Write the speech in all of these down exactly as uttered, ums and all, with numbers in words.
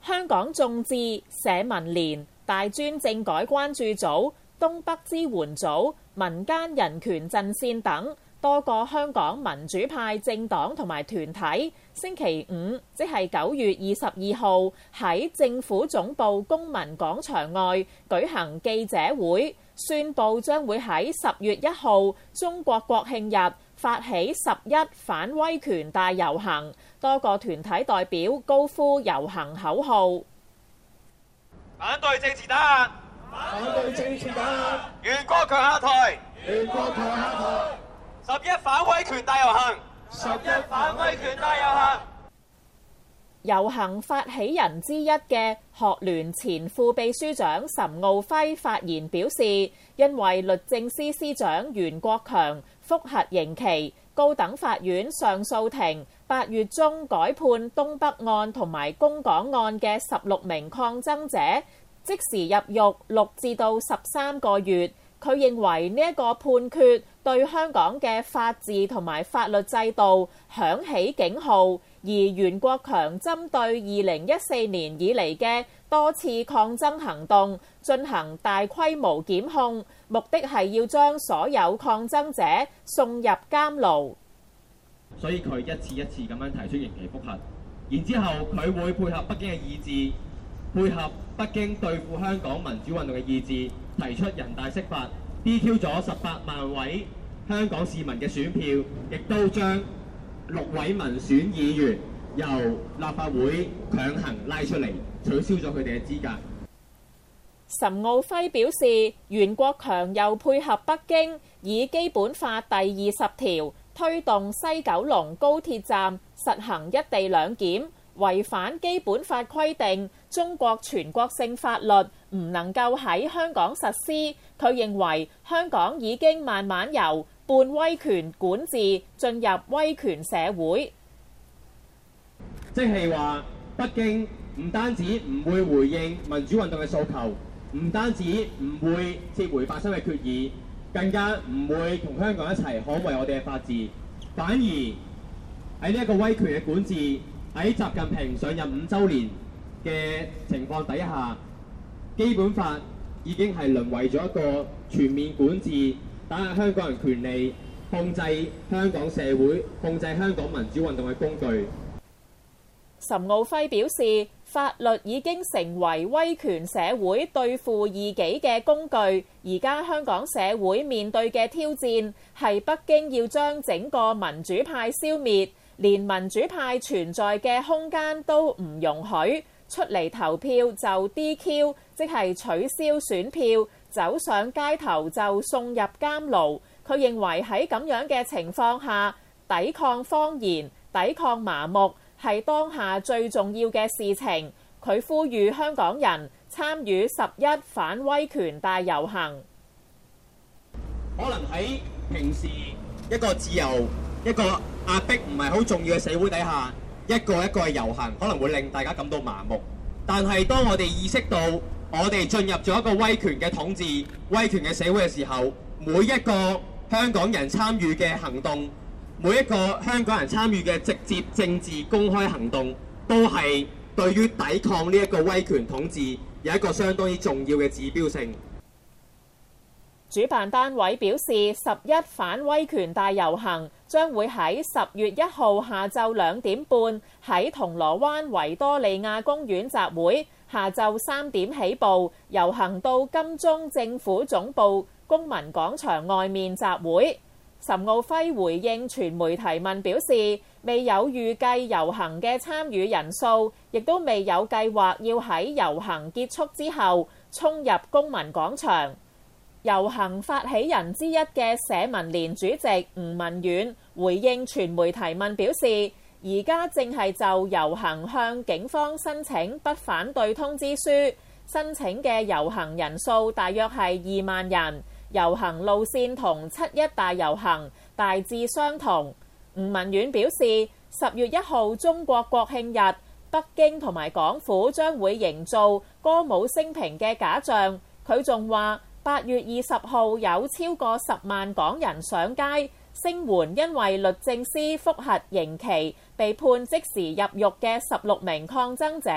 香港眾志、社民連、大專政改關注組、東北支援組、民間人權陣線等多個香港民主派政黨同埋團體，星期五即係九月二十二號喺政府總部公民廣場外舉行記者會，宣布將會喺十月一號中國國慶日發起十一反威權大遊行，多個團體代表高呼遊行口號： 反對政治打壓， 反對政治打壓， 袁國強下台， 袁國強下台， 十一反威權大遊行， 十一反威權大遊行。 遊行發起人之一嘅學聯前副秘書長岑敖暉發言表示，因為律政司司長袁國強覆核刑期，高等法院上訴庭八月中改判東北案同埋公港案嘅十六名抗爭者即時入獄六至到十三個月。佢認為呢一個判決對香港嘅法治同埋法律制度響起警號，而袁國強針對二零一四年以嚟嘅多次抗爭行動進行大規模檢控，目的係要將所有抗爭者送入監牢。 所以佢一次一次咁樣提出刑期覆核，然之後佢會配合北京嘅意志，配合北京對付香港民主運動嘅意志，提出人大釋法 ，D Q 咗十八萬位香港市民嘅選票，亦都將六位民選議員由立法會強行拉出嚟，取消咗佢哋嘅資格。 岑敖暉表示，袁國強又配合北京，以基本法第二十條推動西九龍高鐵站實行一地兩檢，違反基本法規定，中國全國性法律唔能夠喺香港實施。佢認為香港已經慢慢由半威權管治進入威權社會， 即係話北京唔單止唔會回應民主運動嘅訴求，唔單止唔會撤回八三嘅決議，更加唔會同香港一齊捍衛我哋嘅法治，反而喺呢一個威權嘅管治，喺習近平上任五週年嘅情況底下，基本法已經係淪為咗一個全面管治，打壓香港人權利，控制香港社會，控制香港民主運動嘅工具。 岑敖暉表示，法律已經成為威權社會對付異己嘅工具，而家香港社會面對嘅挑戰係北京要將整個民主派消滅，連民主派存在嘅空間都唔容許，出嚟投票就 D Q， 即係取消選票，走上街頭就送入監牢。佢認為喺咁樣嘅情況下，抵抗謊言、抵抗麻木係當下最重要嘅事情。佢呼籲香港人參與十一反威權大遊行。 可能喺平時一個自由、一個壓迫唔係好重要嘅社會底下，一個一個嘅遊行可能會令大家感到麻木。但係當我哋意識到我哋進入咗一個威權嘅統治、威權嘅社會嘅時候，每一個香港人參與嘅行動，每一個香港人參與嘅直接政治公開行動，都係對於抵抗呢一個威權統治有一個相當之重要嘅指標性。 主辦單位表示，十一反威權大遊行將會喺十月一號下晝兩點半喺銅鑼灣維多利亞公園集會，下晝三點起步，遊行到金鐘政府總部公民廣場外面集會。岑敖暉回應傳媒提問表示，未有預計遊行嘅參與人數，亦都未有計劃要喺遊行結束之後衝入公民廣場。遊行發起人之一嘅社民連主席吳文遠回應傳媒提問表示，而家正係就遊行向警方申請不反對通知書，申請嘅遊行人數大約係二萬人，遊行路線同七一大遊行大致相同。吳文遠表示，十月一號中國國慶日，北京同埋港府將會營造歌舞升平嘅假象。佢仲話，八月二十號有超過十萬港人上街聲援，因為律政司覆核刑期被判即時入獄嘅十六名抗爭者。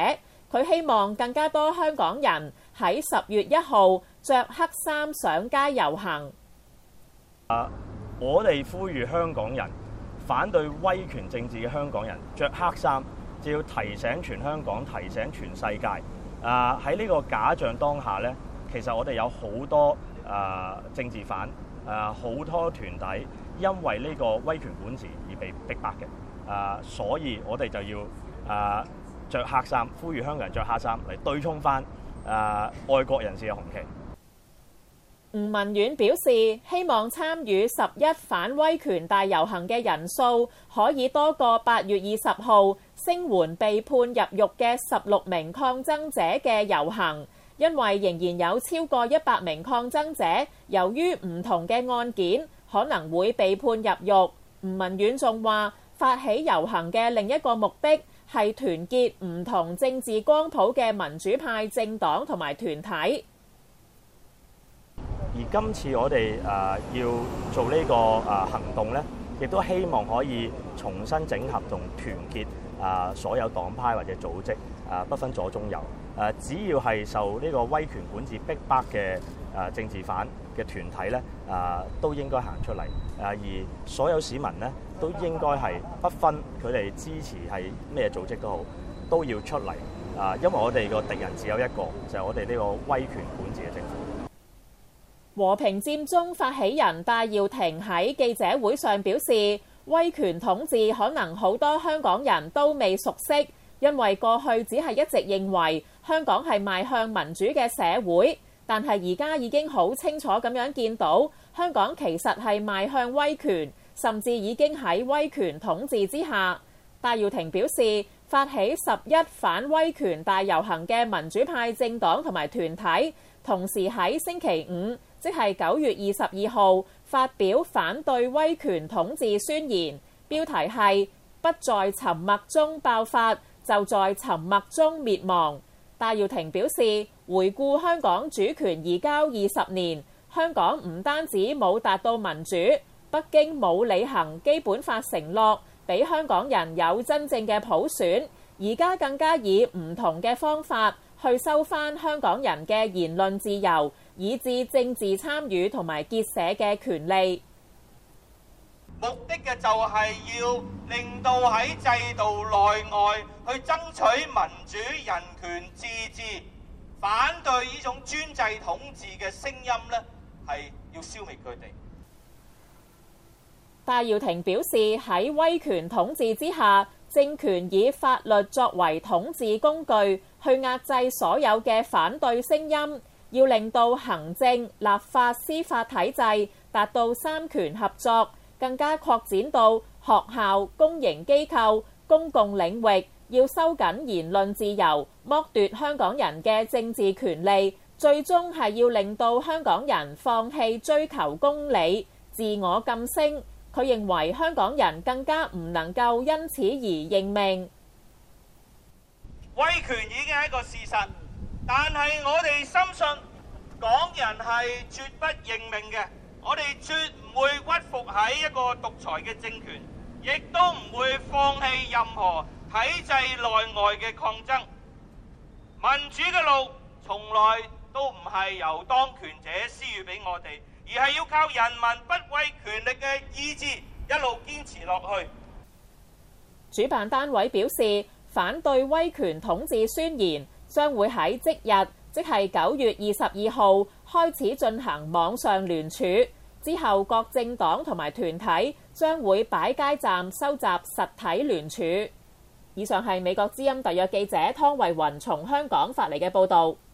佢希望更加多香港人喺十月一號着黑衫上街遊行。 啊！我哋呼籲香港人反對威權政治嘅香港人着黑衫，就要提醒全香港，提醒全世界。啊！喺呢個假象當下呢，其實我哋有好多啊政治犯，啊好多團體因為呢個威權管治而被逼迫嘅。啊！所以我哋就要啊〜着黑衫，呼籲香港人着黑衫嚟對沖翻誒愛國人士嘅紅旗。 吳文遠表示，希望參與十一反威權大遊行嘅人數可以多過八月二十號聲援被判入獄嘅十六名抗爭者嘅遊行，因為仍然有超過一百名抗爭者由於唔同嘅案件可能會被判入獄。吳文遠仲話，發起遊行嘅另一個目的係團結唔同政治光譜嘅民主派政黨同埋團體。 而今次我哋誒、呃、要做呢、這個誒、呃、行動咧，亦都希望可以重新整合同團結啊、呃、所有黨派或者組織啊、呃，不分左中右。誒、呃，只要係受呢個威權管治逼迫嘅誒、呃、政治犯嘅團體咧，啊、呃、都應該行出嚟。誒、呃，而所有市民咧，都應該係不分佢哋支持係咩組織都好，都要出嚟啊！因為我哋個敵人只有一個，就係我哋呢個威權管治嘅政府。 和平佔中發起人戴耀廷喺記者會上表示，威權統治可能好多香港人都未熟悉，因為過去只係一直認為香港係邁向民主嘅社會，但係而家已經好清楚咁樣見到香港其實係邁向威權，甚至已經喺威權統治之下。戴耀廷表示，發起十一反威權大遊行嘅民主派政黨同埋團體，同時喺星期五，即係九月二十二號發表反對威權統治宣言，標題係不在沉默中爆發，就在沉默中滅亡。戴耀廷表示，回顧香港主權移交二十年，香港唔單止冇達到民主，北京冇履行基本法承諾，俾香港人有真正嘅普選，而家更加以唔同嘅方法去收返香港人嘅言論自由，以至政治參與同埋結社嘅權利。 目的嘅就係要令到喺制度內外去爭取民主、人權、自治，反對呢種專制統治嘅聲音呢，係要消滅佢哋。 戴耀廷表示，喺威權統治之下，政權以法律作為統治工具，去壓制所有嘅反對聲音，要令到行政、立法、司法體制達到三權合作，更加擴展到學校、公營機構、公共領域，要收緊言論自由，剝奪香港人嘅政治權利，最終係要令到香港人放棄追求公理、自我晉升。佢認為香港人更加唔能夠因此而認命。 威權已經係一個事實，但係我哋深信港人係絕不認命嘅，我哋絕唔會屈服喺一個獨裁嘅政權，亦都唔會放棄任何體制內外嘅抗爭。民主嘅路從來都唔係由當權者施予俾我哋，而係要靠人民不畏權力嘅意志一路堅持落去。 主辦單位表示，反對威權統治宣言將會喺即日，即係九月二十二號開始進行網上聯署，之後各政黨同埋團體將會擺街站收集實體聯署。以上係美國之音特約記者湯慧雲從香港發嚟嘅報導。